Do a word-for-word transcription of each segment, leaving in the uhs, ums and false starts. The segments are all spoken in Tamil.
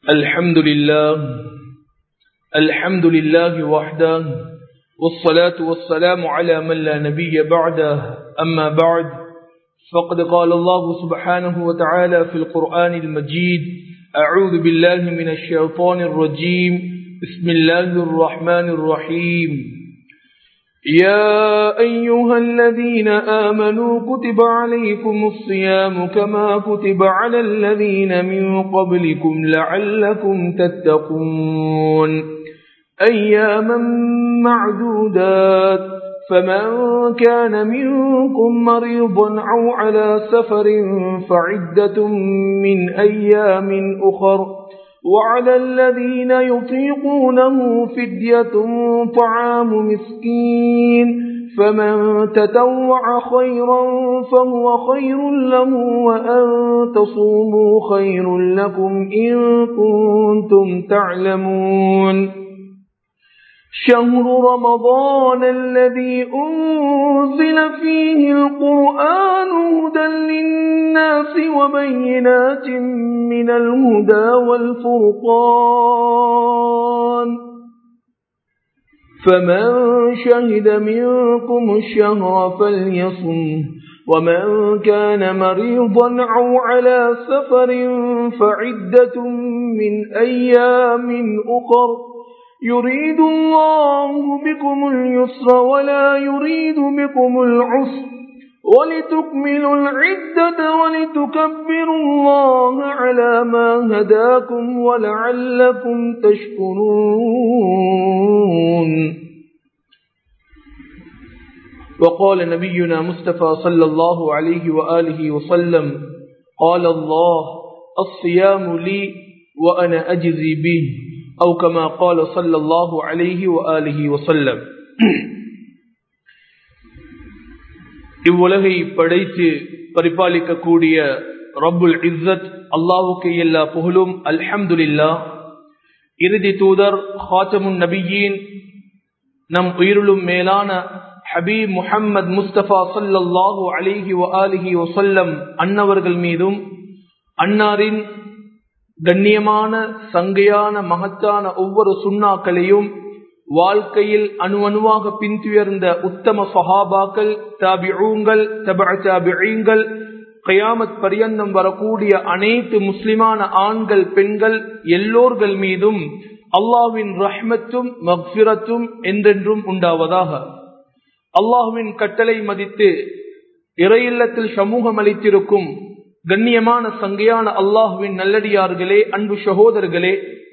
الحمد لله الحمد لله وحده والصلاة والسلام على من لا نبي بعده أما بعد فقد قال الله سبحانه وتعالى في القرآن المجيد أعوذ بالله من الشيطان الرجيم بسم الله الرحمن الرحيم يا أيها الذين آمنوا كتب عليكم الصيام كما كتب على الذين من قبلكم لعلكم تتقون أياما معدودات فمن كان منكم مريضا أو على سفر فعدة من أيام أخر وعلى الذين يطيقونه فدية طعام مسكين فمن تطوع خيرا فهو خير له وأن تصوموا خير لكم إن كنتم تعلمون شهر رمضان الذي أنزل فيه القرآن هدى للناس وبينات من الهدى والفرقان فمن شهد منكم الشهر فليصم ومن كان مريضا أو على سفر فعدة من أيام أخر يريد الله بكم اليسر ولا يريد بكم العسر ولتكملوا العدة ولتكبروا الله على ما هداكم ولعلكم تشكرون. وقال نبينا مصطفى صلى الله عليه وآله وسلم قال الله الصيام لي وأنا أجزي به أو كما قال صلى الله عليه وآله وسلم. இவ்வுலகை படைத்து பரிபாலிக்க கூடிய ரப்புல் இஸ்ஸத் அல்லாஹ்வுக்கு எல்லா புகழும். அல்ஹம்துலில்லாஹ். இறுதி தூதர் ஹாத்தமுன் நபியீன் நம் உயிருளும் மேலான ஹபீப் முஹம்மது முஸ்தபா ஸல்லல்லாஹு அலைஹி வஆலிஹி வஸல்லம் அன்னவர்கள் மீதும் அன்னாரின் கண்ணியமான சங்கையான மகத்தான ஒவ்வொரு சுன்னாக்களையும் வாழ்க்கையில் அணு அணுவாக பின்துயர்ந்த உத்தம சஹாபாக்கள், தாபிஊங்கள், தபஅ தாபிஈங்கள், கியாமத் பரியந்தம் வரக்கூடிய அனைத்து முஸ்லிமான ஆண்கள் பெண்கள் எல்லோர்கள் மீதும் அல்லாஹ்வின் ரஹ்மத்தும் மக்ஃபிரத்தும் என்றென்றும் உண்டாவதாக. அல்லாஹ்வின் கட்டளை மதித்து இறையில்லத்தில் சமூகம் அளித்திருக்கும் கண்ணியமான சங்கையான அல்லாஹுவின் நல்லடியார்களே, அன்பு சகோதரர்களே,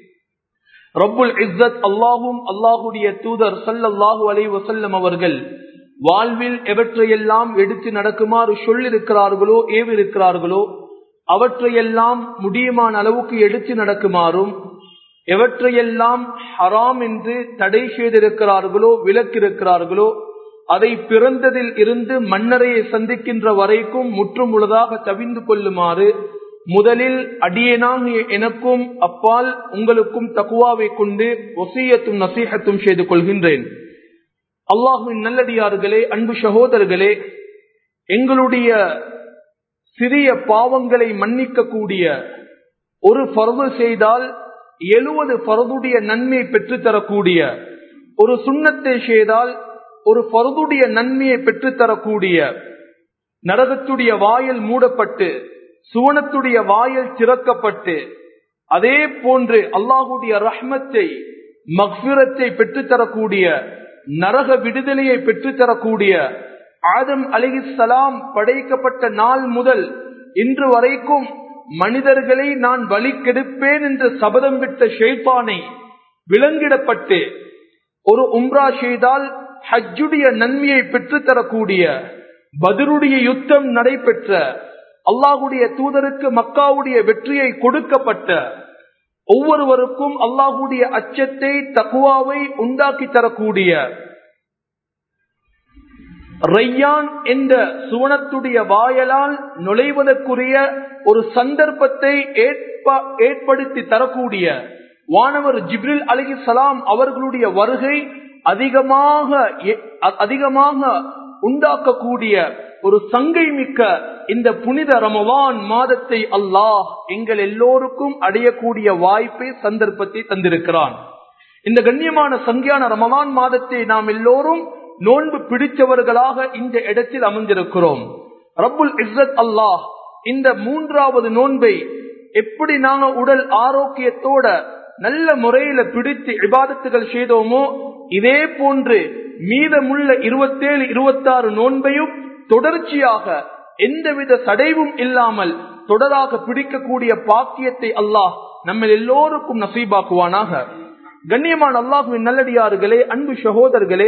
ரப்புல் இஸ்ஸத் அல்லாஹும் அல்லாஹுடைய தூதர் ஸல்லல்லாஹு அலைஹி வஸல்லம் அவர்கள் வாழ்வில் எவற்றையெல்லாம் எடுத்து நடக்குமாறு சொல்லிருக்கிறார்களோ ஏவிருக்கிறார்களோ அவற்றையெல்லாம் முடியுமான அளவுக்கு எடுத்து நடக்குமாறும், எவற்றையெல்லாம் ஹராம் என்று தடை செய்திருக்கிறார்களோ விலக்கிருக்கிறார்களோ அதை பிறந்ததில் இருந்து மன்னரையை சந்திக்கின்ற வரைக்கும் முற்றும் முழுதாக தவிந்து கொள்ளுமாறு முதலில் அடியேனாகிய எனக்கும் அப்பால் உங்களுக்கும் தக்வாவை கொண்டு வசியத்தும் நசீஹத்தும் செய்து கொள்கின்றேன். அல்லாஹ்வின் நல்லடியார்களே, அன்பு சகோதரர்களே, எங்களுடைய சிறிய பாவங்களை மன்னிக்க கூடிய ஒரு ஃபர்து செய்தால் எழுபது ஃபர்துடைய நன்மை பெற்றுத்தரக்கூடிய, ஒரு சுன்னத்தை செய்தால் ஒரு ஃபர்துடைய நன்மையை பெற்றுத்தரக்கூடிய, நரகத்துடைய வாயில் மூடப்பட்டு சுவனத்துடைய வாயில் திறக்கப்பட்டு அதே போன்று அல்லாஹுடைய ரஹ்மத்தை மக்ஃபிரத்தை பெற்றுத்தரக்கூடிய, நரக விடுதலையை பெற்றுத்தரக்கூடிய ஆதம் அலைஹிஸ்ஸலாம் படைக்கப்பட்ட நாள் முதல் இன்று வரைக்கும் மனிதர்களை நான் வழி கெடுப்பேன் என்று சபதம் விட்ட ஷைத்தானை விலங்கிடப்பட்டு ஒரு உம்ரா செய்தால் ஹஜ்ஜுடைய நன்மையை பெற்றுத்தரக்கூடிய, பத்ருடைய யுத்தம் நடைபெற்ற, அல்லாஹுடைய தூதருக்கு மக்காவுடைய வெற்றியை கொடுக்கப்பட்ட, ஒவ்வொருவருக்கும் அல்லாஹுடைய அச்சத்தை தக்வாவை உண்டாக்கி தரக்கூடிய ரையான் என்ற சுவனத்துடைய வாயலால் நுழைவதற்குரிய ஒரு சந்தர்ப்பத்தை ஏற்படுத்தி தரக்கூடிய வானவர் ஜிப்ரில் அலைஹிஸ்ஸலாம் அவர்களுடைய வருகை அதிகமாக அதிகமாக உண்டாக்கக்கூடிய ஒரு சங்கை மிக்க இந்த புனித ரமலான் மாதத்தை அல்லாஹ் எங்கள் எல்லோருக்கும் அடையக்கூடிய வாய்ப்பை சந்தர்ப்பத்தை தந்திருக்கிறான். இந்த கண்ணியமான சங்கியான ரமலான் மாதத்தை நாம் எல்லோரும் நோன்பு பிடித்தவர்களாக இந்த இடத்தில் அமர்ந்திருக்கிறோம். ரப்புல் இஸ்ஸத் அல்லாஹ் இந்த மூன்றாவது நோன்பை எப்படி நாங்க உடல் ஆரோக்கியத்தோட நல்ல முறையில பிடித்து இபாதத்துகள் செய்தோமோ இதே போன்று மீதமுள்ள இருபத்தேழு இருபத்தாறு நோன்பையும் தொடர்ச்சியாக எந்தவித சடைவும் இல்லாமல் தொடராக பிடிக்கக்கூடிய பாக்கியத்தை அல்லாஹ் நம்ம எல்லோருக்கும் நசீபாக்குவானாக. கண்ணியமான அல்லாஹ்வின் நல்லடியார்களே, அன்பு சகோதரர்களே,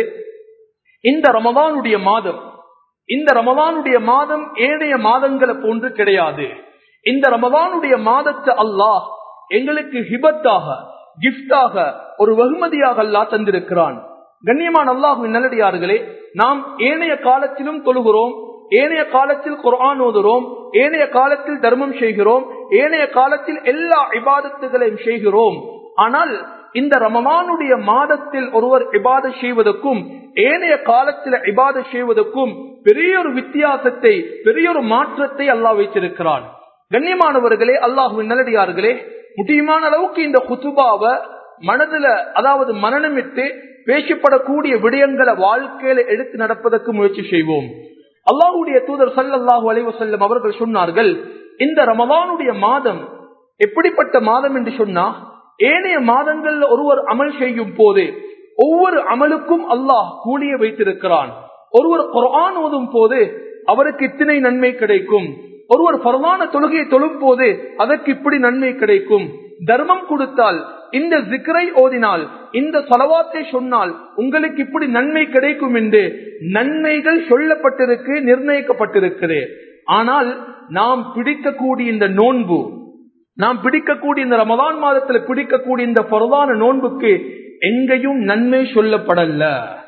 இந்த ரமதானுடைய மாதம் இந்த ரமதானுடைய மாதம் ஏனைய மாதங்களை போன்று கிடையாது. இந்த ரமதானுடைய மாதத்தை அல்லாஹ் எங்களுக்கு ஹிபத்தாக, கிஃப்டாக, ஒரு வெகுமதியாக அல்லாஹ் தந்திருக்கிறான். கண்ணியமான அல்லாஹ்வின் நல்லடியார்களே, நாம் ஏனைய காலத்திலும் தொழுகிறோம், ஏனைய காலத்தில் குர்ஆன் ஓதுகிறோம், ஏனைய காலத்தில் தர்மம் செய்கிறோம், ஏனைய காலத்தில் எல்லா இபாதத்துகளையும் செய்கிறோம். ஆனால் இந்த ரமலானுடைய மாதத்தில் ஒருவர் இபாதத் செய்வதற்கும் ஏனைய காலத்தில் இபாதத் செய்வதற்கும் பெரிய ஒரு வித்தியாசத்தை, பெரிய ஒரு மாற்றத்தை அல்லாஹ் வைத்திருக்கிறான். கண்ணியமானவர்களே, அல்லாஹ்வின் நல்லடியார்களே, முடியுமான அளவுக்கு இந்த குதுபாவை மனதில, அதாவது மனநமிட்டு பேசப்படக்கூடிய விடயங்களை வாழ்க்கையில எடுத்து நடப்பதற்கு முயற்சி செய்வோம். அல்லாஹ்வுடைய தூதர் ஸல்லல்லாஹு அலைஹி வஸல்லம் அவர்கள் சொன்னார்கள், இந்த ரமலானுடைய மாதம் எப்படிப்பட்ட மாதம் என்று சொன்னா, ஏனைய மாதங்கள்ல ஒருவர் அமல் செய்யும் போது ஒவ்வொரு அமலுக்கும் அல்லாஹ் கூலியை வைத்திருக்கிறான். ஒருவர் குர்ஆன் ஓதும் போது அவருக்கு இத்தனை நன்மை கிடைக்கும், ஒருவர் ஃபர்லான தொழுகையை தொழும் போது அதற்கு இப்படி நன்மை கிடைக்கும், தர்மம் கொடுத்தால், இந்த ஜிக்ரை ஓதினால், இந்த ஸலவாத்தை சொன்னால் உங்களுக்கு இப்படி நன்மை கிடைக்கும் என்று நன்மைகள் சொல்லப்பட்டிருக்கு, நிர்ணயிக்கப்பட்டிருக்கிறது. ஆனால் நாம் பிடிக்கக்கூடிய இந்த நோன்பு, நாம் பிடிக்கக்கூடிய இந்த ரமலான் மாதத்தில் பிடிக்கக்கூடிய இந்த ஃபர்லான நோன்புக்கு எங்கேயும் நன்மை சொல்லப்படல,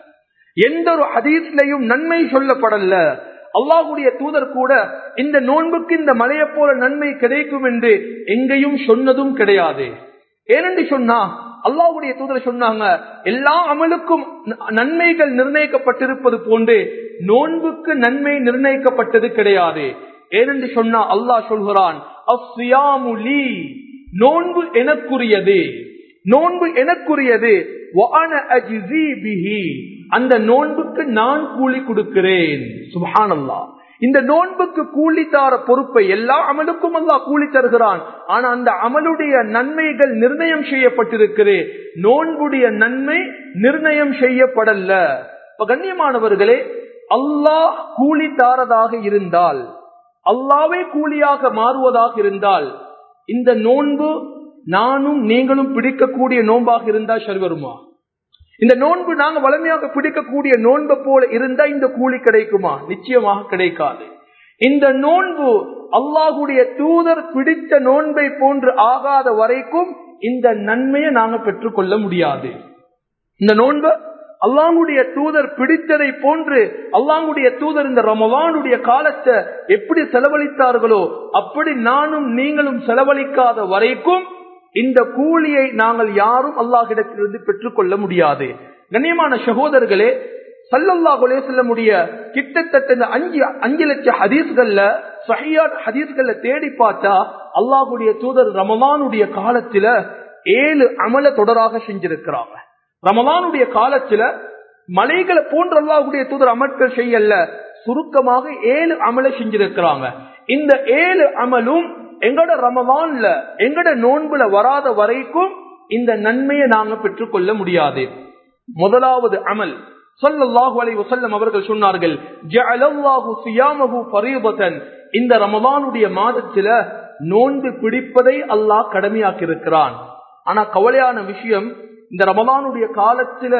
எந்த ஒரு ஹதீஸ்லயும் நன்மை சொல்லப்படல. அல்லாஹ்வுடைய தூதர் கூட இந்த நோன்புக்கு இந்த மலையை போல நன்மை கிடைக்கும் என்று எங்கேயும் சொன்னதும் கிடையாது. ஏனென்று சொன்னா அல்லாஹ்வுடைய தூதர் சொன்னாங்க, எல்லா அமலுக்கும் நன்மைகள் நிர்ணயிக்கப்பட்டிருப்பது போன்று நோன்புக்கு நன்மை நிர்ணயிக்கப்பட்டது கிடையாது. ஏனென்று சொன்னா அல்லாஹ் சொல்கிறான், அஸ்ஸியாமு லீ, நோன்பு எனக்குரியது, நோன்பு எனக்குரியது, வஅன அஜ்ஸீ பிஹி, அந்த நோன்புக்கு நான் கூலி கொடுக்கிறேன். சுப்ஹானல்லாஹ். இந்த நோன்புக்கு கூலி தார பொறுப்பை எல்லா அமலுக்கும் அல்லாஹ் கூலி தருகிறான். ஆனா அந்த அமலுடைய நன்மைகள் நிர்ணயம் செய்யப்பட்டிருக்கிறது, நோன்புடைய நன்மை நிர்ணயம் செய்யப்படல. இப்ப கண்ணியமானவர்களே, அல்லாஹ் கூலி தாரதாக இருந்தால், அல்லாஹ்வே கூலியாக மாறுவதாக இருந்தால், இந்த நோன்பு நானும் நீங்களும் பிடிக்கக்கூடிய நோன்பாக இருந்தா சரி வருமா? இந்த நோன்பு நாங்க வலிமையாக பிடிக்கக்கூடிய நோன்பை போல இருந்தா இந்த கூலி கிடைக்குமா? நிச்சயமாக கிடைக்காது. இந்த நோன்பு அல்லாஹ்வுடைய தூதர் பிடித்த நோன்பை போன்று ஆகாத வரைக்கும் இந்த நன்மையை நாங்க பெற்றுக்கொள்ள முடியாது. இந்த நோன்பு அல்லாஹ்வுடைய தூதர் பிடித்ததை போன்று அல்லாஹ்வுடைய தூதர் இந்த ரமலானுடைய காலத்தை எப்படி செலவழித்தார்களோ அப்படி நானும் நீங்களும் செலவழிக்காத வரைக்கும் இந்த கூலியை நாங்கள் யாரும் அல்லாஹ்விடத்திலிருந்து பெற்றுக்கொள்ள முடியாது. கண்ணியமான சகோதரர்களே, ஸல்லல்லாஹு அலைஹி வஸல்லம் உடைய கிட்டத்தட்ட இந்த அஞ்சு அஞ்சு லட்சம் ஹதீஸ்கள்ல, ஸஹீஹ் ஹதீஸ்கள்ல தேடி பார்த்தா அல்லாஹ்வுடைய தூதர் ரமலானுடைய காலத்துல ஏழு அமல தொடராக செஞ்சிருக்கிறாங்க. ரமலானுடைய காலத்துல மலைகளை போன்ற அல்லாஹ்வுடைய தூதர் அமல்கள் செய்யல, சுருக்கமாக ஏழு அமல செஞ்சிருக்கிறாங்க. இந்த ஏழு அமலும் எங்கட ரமலான்ல, எங்கட நோன்புல வராத வரைக்கும் இந்த நன்மையை நாங்க பெற்றுக்கொள்ள முடியாது. முதலாவது அமல், ஸல்லல்லாஹு அலைஹி வஸல்லம் அவர்கள் சொன்னார்கள், ஜஅலல்லாஹு ஸியாமஹு ஃபரீதத்தன், இந்த ரமலானுடைய மாதத்துல நோன்பு பிடிப்பதை அல்லாஹ் கடமையாக்கி இருக்கிறான். ஆனா கவலையான விஷயம், இந்த ரமலானுடைய காலத்துல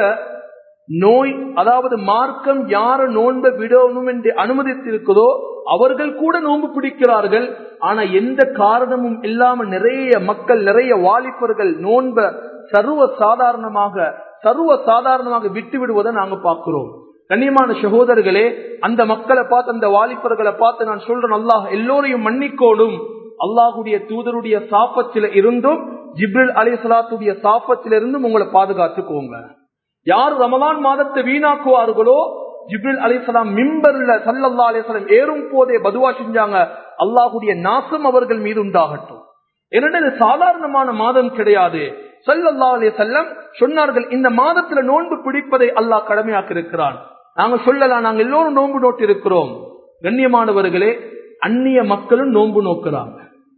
நோய், அதாவது மார்க்கம் யார நோன்பை விடணும் என்று அனுமதித்திருக்கிறதோ அவர்கள் கூட நோன்பு பிடிக்கிறார்கள். ஆனா எந்த காரணமும் இல்லாம நிறைய மக்கள், நிறைய வாலிபர்கள் நோன்ப சர்வ சாதாரணமாக சர்வ சாதாரணமாக விட்டு விடுவதை நாங்க பார்க்கிறோம். கண்ணியமான சகோதரர்களே, அந்த மக்களை பார்த்து, அந்த வாலிபர்களை பார்த்து நான் சொல்றேன், அல்லாஹ் எல்லோரையும் மன்னிக்கோடும். அல்லாஹ்வுடைய தூதருடைய சாபத்தில இருந்தும் ஜிப்ரில் அலைஹிஸ்ஸலாத்துடைய சாபத்தில இருந்தும் உங்களை பாதுகாத்துக்கோங்க. யார் ரமலான் மாதத்தை வீணாக்குவார்களோ ஜிப்ரீல் அலைஹிஸ்ஸலாம் மிம்பர்ல ஸல்லல்லாஹு அலைஹி வஸல்லம் ஏறும் போதே பதுவா செஞ்சாங்க, அல்லாஹ்வுடைய நாசம் அவர்கள் மீது உண்டாகட்டும். என்னது சாதாரணமான மாதம் கிடையாது. ஸல்லல்லாஹு அலைஹி வஸல்லம் சொன்னார்கள், இந்த மாதத்துல நோன்பு பிடிப்பதை அல்லாஹ் கடமையாக்கி இருக்கிறான். நாங்க சொல்லலாம், நாங்க எல்லோரும் நோன்பு நோட்டு இருக்கிறோம். கண்ணியமானவர்களே, அந்நிய மக்களும் நோன்பு நோக்குறாங்க,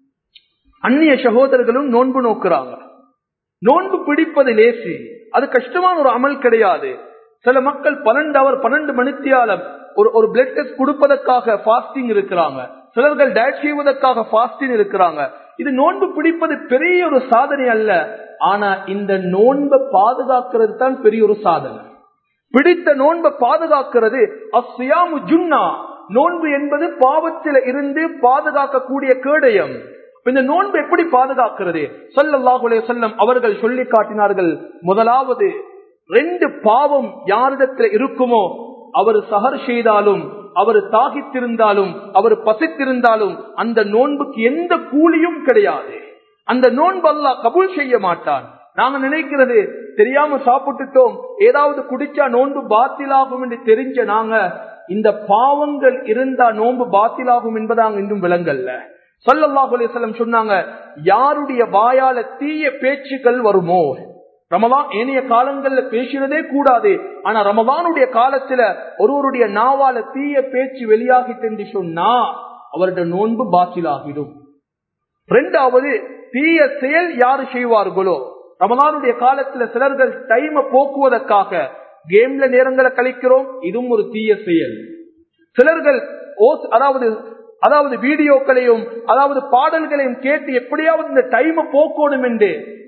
அந்நிய சகோதரர்களும் நோன்பு நோக்குறாங்க. நோன்பு பிடிப்பது லேசி, அது கஷ்டமான ஒரு அமல் கிடையாது. சில மக்கள் பன்னெண்டு அவர் பன்னெண்டு மணித்தியாலம் ஒரு ஒரு பிளட் டெஸ்ட் கொடுப்பதற்காக பாஸ்டிங் இருக்கிறாங்க. சிலர்கள் டயட் செய்வதற்காக பாஸ்டிங் இருக்கிறாங்க. இது நோன்பு பிடிப்பது பெரிய ஒரு சாதனை அல்ல. ஆனா இந்த நோன்பை பாதுகாக்கிறது தான் பெரிய ஒரு சாதனை. பிடித்த நோன்பை பாதுகாக்கிறது அஸ்ஸியாமு ஜுன்னா. நோன்பு என்பது பாவத்தில இருந்து பாதுகாக்கக்கூடிய கேடயம். இந்த நோன்பு எப்படி பாதுகாக்கிறது? ஸல்லல்லாஹு அலைஹி வஸல்லம் அவர்கள் சொல்லி காட்டினார்கள், முதலாவது ரெண்டு பாவம் யாரிடத்தில் இருக்குமோ, அவர் சஹர் செய்தாலும், அவர் தாகித்திருந்தாலும், அவர் பசித்திருந்தாலும் அந்த நோன்புக்கு எந்த கூலியும் கிடையாது. அந்த நோன்பு அல்லாஹ் கபூல் செய்ய மாட்டான். நாங்க நினைக்கிறது, தெரியாம சாப்பிட்டுட்டோம், ஏதாவது குடிச்சா நோன்பு பாத்திலாகும் என்று தெரிஞ்ச நாங்க இந்த பாவங்கள் இருந்தா நோன்பு பாத்திலாகும் என்பதாங்க இன்னும் விளங்கல்ல. ஸல்லல்லாஹு அலைஹி வஸல்லம் சொன்னாங்க, யாருடைய வாயால தீய பேச்சுக்கள் வருமோ, ரமலான் ஏனைய காலங்கள்ல பேசினதே கூடாது, ஆனா ரமலானுடைய காலத்துல ஒருவருடைய நாவால தீய பேச்சு வெளியாகிட்டு சொன்னா அவருடைய நோன்பு பாத்திலாகிடும். இரண்டாவது, தீய செயல் யாரு செய்வார்களோ, ரமலானுடைய காலத்துல சிலர்கள் டைமை போக்குவதற்காக கேம்ல நேரங்களை கழிக்கிறோம், இதுவும் ஒரு தீய செயல். சிலர்கள் அதாவது அதாவது வீடியோக்களையும் அதாவது பாடல்களையும் கேட்டு எப்படியாவது இந்த டைமை போக்கணும் என்று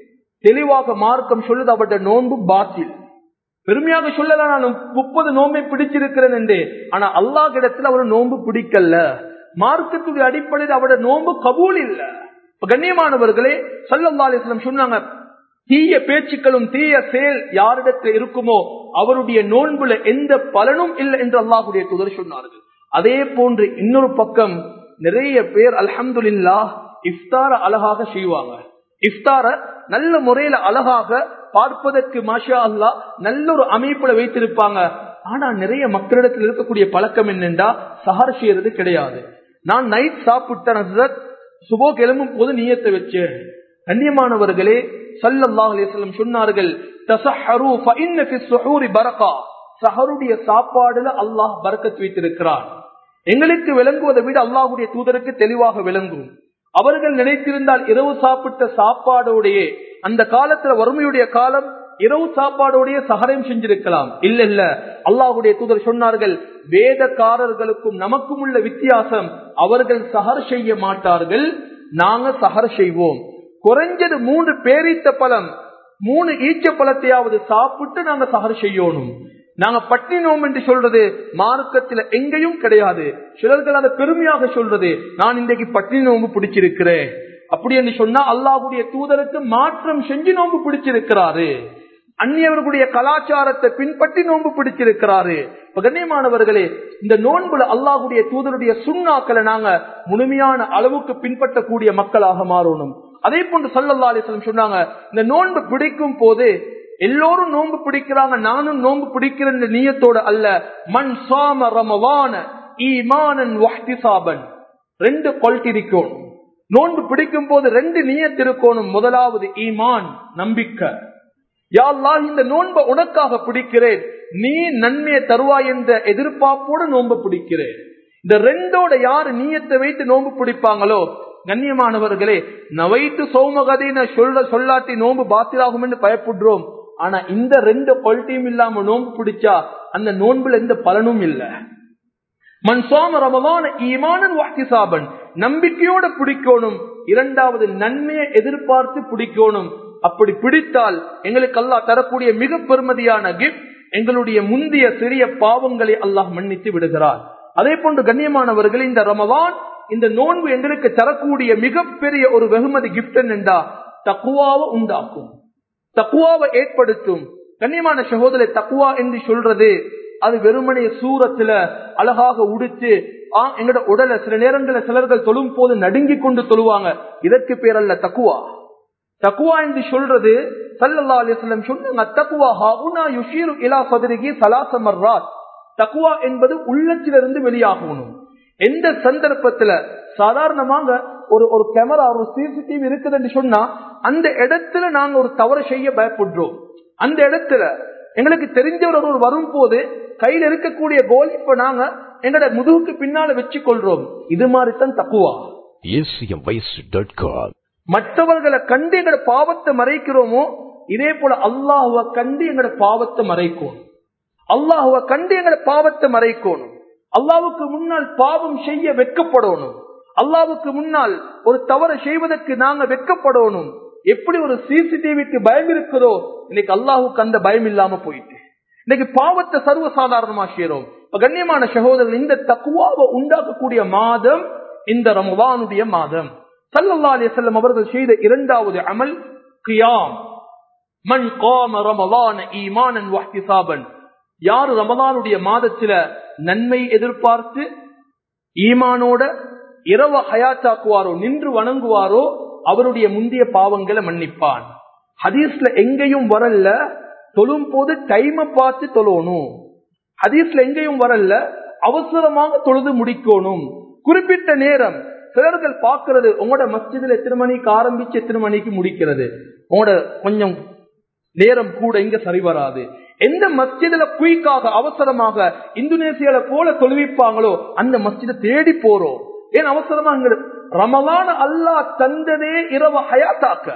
தெளிவாக மார்க்கம் சொல்லுது, அவருடைய நோன்பு பாத்தில். பெருமையாக சொல்லலாம், நான் முப்பது நோன்பை பிடிச்சிருக்கிறேன் என்று. ஆனா அல்லாஹ் இடத்துல அவர் நோன்பு பிடிக்கல. மார்க்கத்துடைய அடிப்படையில் அவருடைய நோன்பு கபூல் இல்ல. கண்ணியமானவர்களே, ஸல்லல்லாஹு அலைஹி வஸல்லம் சொன்னாங்க, தீய பேச்சுக்களும் தீய செயல் யாரிடத்தில் இருக்குமோ அவருடைய நோன்புல எந்த பலனும் இல்லை என்று அல்லாஹ்வுடைய தூதர் சொன்னார்கள். அதே போன்று இன்னொரு பக்கம் நிறைய பேர் அல்ஹம்துலில்லாஹ் இஃப்தார அழகாக செய்வாங்க. இஃப்தார நல்ல முறையில அழகாக பார்ப்பதற்கு மாஷா அல்லாஹ் நல்ல ஒரு அமைப்புல வைத்திருப்பாங்க. ஆனா நிறைய மக்களிடத்தில் இருக்கக்கூடிய பழக்கம் என்னென்றா சஹர் செய்யறது கிடையாது. நான் நைட் சாப்பிட்டேன், சுபோ கிளம்பும் போது நியத்தை வச்சேன். கண்ணியமானவர்களே, ஸல்லல்லாஹு அலைஹி வஸல்லம் சொன்னார்கள், தஸஹரு ஃபஇன்ன ஃபிஸ் ஸுஹூரி பரகா. சஹருடைய சாப்பாடுல அல்லாஹ் பரக்கத் வைத்திருக்கிறான். எங்களுக்கு விளங்குவதை விட அல்லாஹ்வுடைய தூதருக்கு தெளிவாக விளங்கும். அவர்கள் நினைத்திருந்தால் இரவு சாப்பிட்ட சாப்பாடோடைய, அந்த காலத்துல வறுமையுடைய காலம், இரவு சாப்பாடோடைய சஹரையும் செஞ்சிருக்கலாம். இல்ல இல்ல, அல்லாஹ்வுடைய தூதர் சொன்னார்கள், வேதக்காரர்களுக்கும் நமக்கும் உள்ள வித்தியாசம், அவர்கள் சஹர் செய்ய மாட்டார்கள், நாங்க சஹர் செய்வோம். குறைஞ்சது மூன்று பேரித்த பழம், மூணு ஈச்ச பழத்தையாவது சாப்பிட்டு நாங்க சஹர் செய்யணும். நாங்க பட்டினோம் என்று சொல்றது மார்க்கத்தில் எங்கேயும் கிடையாது. சிலர்கள் அதை பெருமையாக சொல்றது, நான் இன்றைக்கு பட்டினி நோம்பு பிடிச்சிருக்கிறேன் அப்படி என்று சொன்னா அல்லாஹ்வுடைய தூதருக்கு மாற்றம் செஞ்சு நோம்பு பிடிச்சிருக்கிறாரு. அந்நியவர்களுடைய கலாச்சாரத்தை பின்பற்றி நோன்பு பிடிச்சிருக்கிறாரு. கண்ணியமானவர்களே, இந்த நோன்புல அல்லாஹ்வுடைய தூதருடைய சுன்னாக்களை நாங்க முழுமையான அளவுக்கு பின்பற்றக்கூடிய மக்களாக மாறணும். அதே போன்று ஸல்லல்லாஹு அலைஹி வஸல்லம் சொன்னாங்க, இந்த நோன்பு பிடிக்கும் போது எல்லோரும் நோன்பு பிடிக்கிறாங்க, நானும் நோன்பு பிடிக்கிறேன் நியத்தோட அல்ல. மன் ஸாம ரமலான ஈமானன் வஹ்திஸாபன். ரெண்டு குவாலிட்டி இருக்கும். நோன்பு பிடிக்கும் போது ரெண்டு நியத் இருக்கணும். முதலாவது ஈமான், நம்பிக்கை. யா அல்லாஹ், இந்த நோன்பை உனக்காக பிடிக்கிறேன், நீ நன்மையை தருவாய் என்ற எதிர்பார்ப்போடு நோன்பு பிடிக்கிறேன். இந்த ரெண்டோட யாரு நீயத்தை வைத்து நோன்பு பிடிப்பாங்களோ, கண்ணியமானவர்களே, நவைத்து சௌமகதின சொல்ற சொல்லாட்டி நோன்பு பாத்திலாகும் என்று பயப்படுறோம். ஆனா இந்த ரெண்டு குவாலிட்டியும் இல்லாம நோன்பு பிடிச்சா அந்த நோன்புல எந்த பலனும் இல்ல. மன் ஸாம ரமலான ஈமானன் வஹ்திஸாபன், நம்பிக்கையோட பிடிக்கணும். இரண்டாவது, நன்மையை எதிர்பார்த்து பிடிக்கணும். அப்படி பிடித்தால் எங்களுக்கு அல்லாஹ் தரக்கூடிய மிக பெருமதியான கிஃப்ட், எங்களுடைய முந்திய சிறிய பாவங்களை அல்லாஹ் மன்னித்து விடுகிறார். அதே போன்று கண்ணியமானவர்கள், இந்த ரமலான், இந்த நோன்பு எங்களுக்கு தரக்கூடிய மிகப்பெரிய ஒரு வெகுமதி கிஃப்ட் என்னென்றா தக்வாவை உண்டாக்கும், தக்வாவை ஏற்படுத்தும். கண்ணியமான சகோதரே, தக்வா என்று சொல்றது அது வெறுமனே சூரத்துல அழகாக உடுத்து எங்களோட உடலை சில நேரங்களில் சிலர்கள் தொழும் போது நடுங்கி கொண்டு தொழுவாங்க, இதற்கு பேர் அல்ல தக்வா. தக்வா என்று சொல்றது ஸல்லல்லாஹு அலைஹி வஸல்லம் சொன்னாங்க, தக்வா ஹாஉனா யுஷீரு இலா ஸத்ரிஹி ஸலாஸ மர்ராத். தக்குவா என்பது உள்ளத்திலிருந்து வெளியாகணும். எந்த சந்தர்ப்பத்துல சாதாரணமாக ஒரு ஒரு கேமரா ஒரு சிசிடிவி இருக்குதுன்னு சொன்னா அந்த இடத்துல நாங்க ஒரு தவறு செய்ய பயப்படுறோம். அந்த இடத்துல எங்களுக்கு தெரிஞ்சவர் ஒரு வரும் போது கையில் இருக்கக்கூடிய கோல் இப்ப நாங்க எங்களோட முதுகுக்கு பின்னால வச்சு கொள்றோம். இது மாதிரிதான் தக்குவா. மற்றவர்களை கண்டு எங்களோட பாவத்தை மறைக்கிறோமோ இதே போல அல்லாஹுவை கண்டு எங்களோட பாவத்தை மறைக்கணும். அல்லாஹுவை கண்டு எங்களோட பாவத்தை மறைக்கணும். அல்லாஹ்வுக்கு முன்னால் பாவம் செய்ய வெட்கப்படணும். அல்லாஹ்வுக்கு முன்னால் ஒரு தவறு செய்வதற்கு நாங்க வெட்கப்படணும். எப்படி ஒரு சிசிடிவிக்கு பயம் இருக்குதோ இன்னைக்கு அல்லாஹ்வுக்கு அந்த பயம் இல்லாம போயிட்டு இன்னைக்கு பாவத்தை சர்வசாதாரணமா செய்யறோம். கண்ணியமான சகோதரர்கள், இந்த தக்வாவை உண்டாக்கக்கூடிய மாதம் இந்த ரமலானுடைய மாதம். ஸல்லல்லாஹு அலைஹி வஸல்லம் அவர்கள் செய்த இரண்டாவது அமல் கியாம். மன் காம ரமலான ஈமானன் வஹ்திசாபன். யார் ரமலானுடைய மாதத்துல நன்மை எதிர்பார்த்து ஈமானோட இரவ ஹயாத்தாக்குவாரோ, நின்று வணங்குவாரோ, அவருடைய முந்தைய பாவங்களை மன்னிப்பான். ஹதீஸ்ல எங்கேயும் வரல தொழும் போது டைமை பார்த்து தொழணும். ஹதீஸ்ல எங்கேயும் வரல அவசரமாக தொழுது முடிக்கணும். குறிப்பிட்ட நேரம் சிலர்கள் பார்க்கிறது உங்களோட மஸ்ஜிதில் எத்தனை மணிக்கு ஆரம்பிச்சு எத்தனை மணிக்கு முடிக்கிறது, உங்களோட கொஞ்சம் நேரம் கூட இங்க சரி வராது. எந்த மஸ்ஜிதுல குயிக்காக அவசரமாக இந்தோனேசியால போல தொழுவிப்பாங்களோ அந்த மஸ்ஜிதை தேடி போறோம். ஏன் அவசரமா? ரமலான அல்லாஹ் தந்ததே இரவ ஹயாத்தாக்க.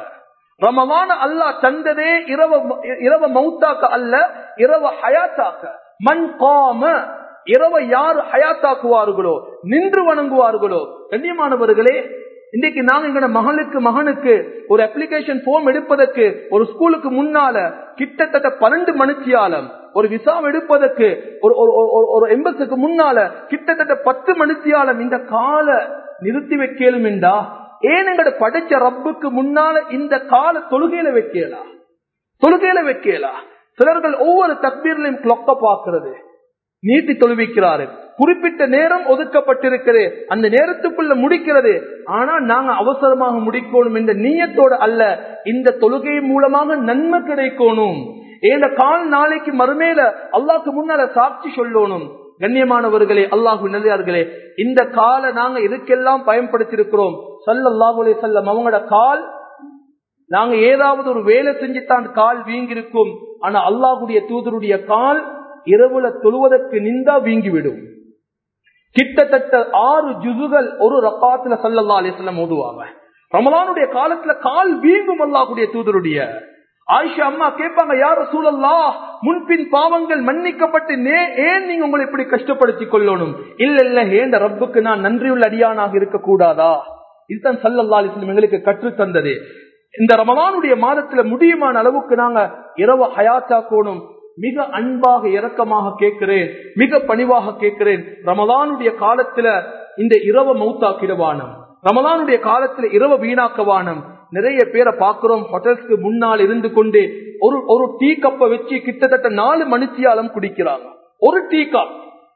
ரமலான அல்லாஹ் தந்ததே இரவ இரவ மௌத்தாக்க அல்ல, இரவ ஹயாத்தாக்க. மன் காம, இரவ யார் ஹயாத்தாக்குவார்களோ, நின்று வணங்குவார்களோ. கண்ணியமானவர்களே, இன்னைக்கு நாங்க எங்க மகளுக்கு மகனுக்கு ஒரு அப்ளிகேஷன் ஃபார்ம் எடுப்பதற்கு ஒரு ஸ்கூலுக்கு முன்னால கிட்டத்தட்ட பன்னெண்டு மணித்தியாலம், ஒரு விசா எடுப்பதற்கு ஒரு எம்பஸுக்கு முன்னால கிட்டத்தட்ட பத்து மணித்தியாலம் இந்த கால நிறுத்தி வைக்கலும் என்றா ஏன் எங்கட படைச்ச ரப்புக்கு முன்னால இந்த கால தொழுகையில வைக்கலாம், தொழுகையில வைக்கலாம். சிலர்கள் ஒவ்வொரு தக்பீர்லையும் கிளாக்க பாக்குறது, நீட்டி தொழுவிக்கிறாரு. குறிப்பிட்ட நேரம் ஒதுக்கப்பட்டிருக்கிறது, அந்த நேரத்துக்குள்ள முடிக்கிறது. ஆனா நாங்க அவசரமாக முடிக்கணும் என்ற நீயத்தோடு அல்ல, இந்த தொழுகை மூலமாக நன்மை கிடைக்கணும். ஏந்த கால் நாளைக்கு மறுமையில அல்லாஹ்க்கு முன்னால சாட்சி சொல்லணும். கண்ணியமானவர்களே, அல்லாஹ்வின் நல்லடியார்களே, இந்த காலை நாங்க இதுக்கெல்லாம் பயன்படுத்தியிருக்கிறோம். ஸல்லல்லாஹு அலைஹி வஸல்லம் அவங்களோட கால் நாங்க ஏதாவது ஒரு வேலை செஞ்சுத்தான் கால் வீங்கி இருக்கும். ஆனா அல்லாஹ்வுடைய தூதருடைய கால் இரவுல தொழுவதற்கு நின்றா வீங்கிவிடும். கிட்டத்தட்ட ஆறு ஜுசுகள் ஒரு ரக்காத்துல ஸல்லல்லாஹு அலைஹி வஸல்லம் ஓதுவாங்க. ரமலானுடைய காலத்துல கால் வீங்கும் அல்லாஹ்வுடைய தூதருடைய. ஆயிஷா அம்மா கேட்பாங்க, யா ரசூலல்லாஹ், முன்பின் பாவங்கள் மன்னிக்கப்பட்டு ஏன் நீங்க உங்களை இப்படி கஷ்டப்படுத்திக் கொள்ளணும்? இல்ல இல்ல, ஏண்ட ரப்புக்கு நான் நன்றியுள்ள அடியானாக இருக்க கூடாதா? இதுதான் ஸல்லல்லாஹு அலைஹி வஸல்லம் எங்களுக்கு கற்று தந்தது. இந்த ரமலானுடைய மாதத்துல முடியுமான அளவுக்கு நாங்க இரவு ஹயாத்தாக்கணும். மிக அன்பாக இரக்கமாக கேட்கிறேன், மிக பணிவாக கேட்கிறேன். ரமலானுடைய காலத்துல இந்த இரவ மௌத்தாக்கிடவானம், ரமலானுடைய காலத்துல இரவ வீணாக்கவானம். நிறைய பேரை பார்க்கிறோம், ஹோட்டல்ஸ்க்கு முன்னால் இருந்து கொண்டு ஒரு ஒரு டீ கப்பை வச்சு கிட்டத்தட்ட நாலு மணித்தியாலம் குடிக்கிறாங்க. ஒரு டீ கப்.